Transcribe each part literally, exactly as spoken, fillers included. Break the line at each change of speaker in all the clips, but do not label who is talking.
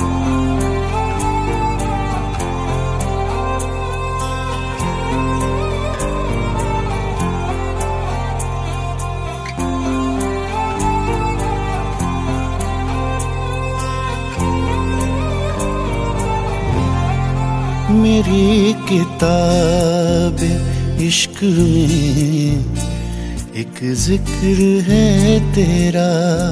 मेरी किताब इश्क में एक जिक्र है तेरा,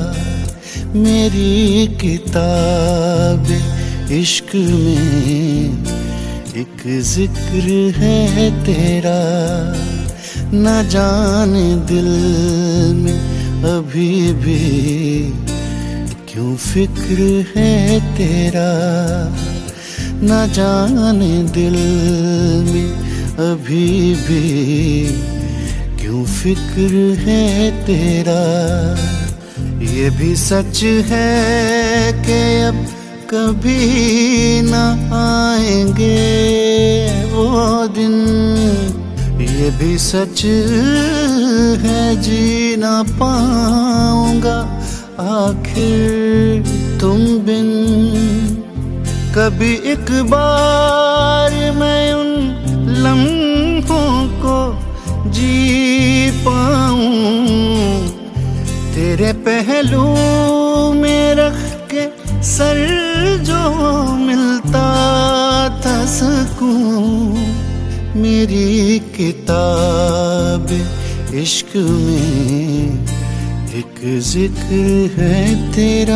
मेरी किताब इश्क में एक जिक्र है तेरा। न जाने दिल में अभी भी क्यों फिक्र है तेरा, न जाने दिल में अभी भी क्यों फिक्र है तेरा। ये भी सच है कि अब कभी न आएंगे वो दिन, ये भी सच है जी ना पाऊंगा आखिर तुम बिन। कभी एक बार मैं उन लम्हों को जी पाऊं, तेरे पहलू में रख के सर जो मिलता था सकूं। मेरी किताब इश्क में एक जिक्र है तेरा।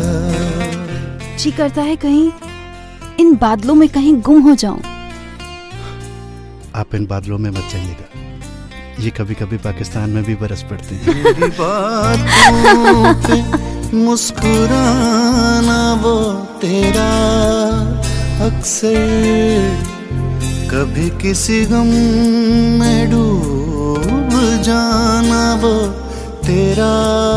जी करता है कहीं इन बादलों में कहीं गुम हो जाऊं।
आप इन बादलों में मत जाइएगा, ये कभी कभी पाकिस्तान में भी बरस पड़ते हैं। मेरी बातों पे मुस्कुराना वो तेरा अक्सर, कभी किसी गम में डूब जाना वो तेरा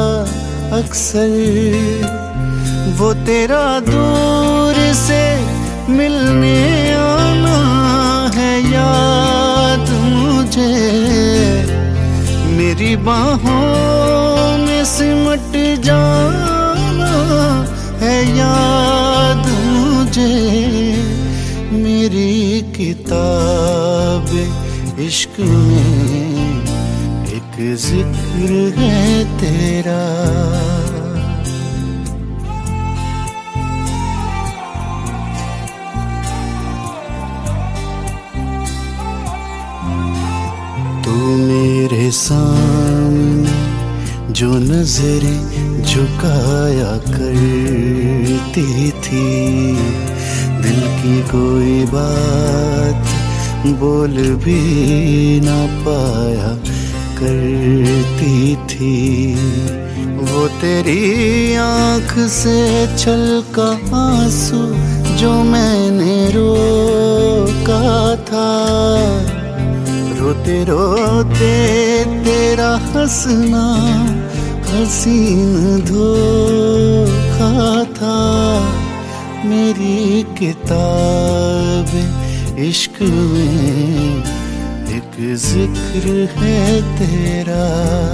अक्सर। वो तेरा दूर से मिलने आना है याद मुझे, मेरी बाहों में सिमट जाना है याद मुझे। मेरी किताब इश्क में एक जिक्र है तेरा। तू मेरे सामने जो नजरें झुकाया करती थी, दिल की कोई बात बोल भी ना पाया करती थी। वो तेरी आँख से छलका आंसू जो मैंने रोका था, रोते रोते तेरा हंसना हसीन धोखा था। मेरी किताब इश्क में एक जिक्र है तेरा।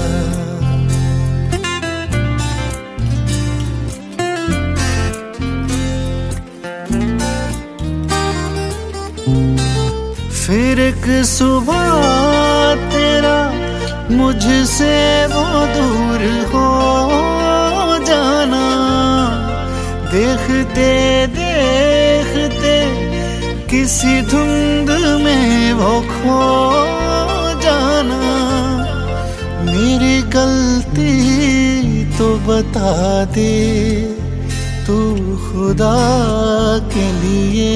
फिर एक सुबह तेरा मुझसे वो दूर हो जाना, देखते देखते किसी धुंध में वो खो जाना। मेरी गलती तो बता दे तू खुदा के लिए,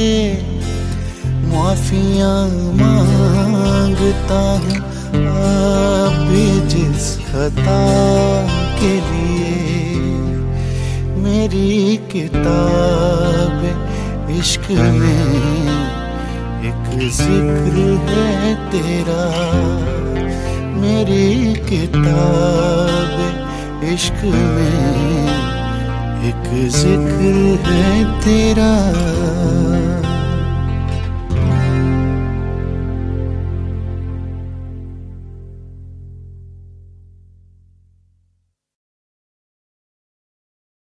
माफियाँ मांगता हूँ अब भी जिस खता के लिए। मेरी किताब इश्क में एक जिक्र है तेरा। मेरी किताब इश्क में एक जिक्र है तेरा।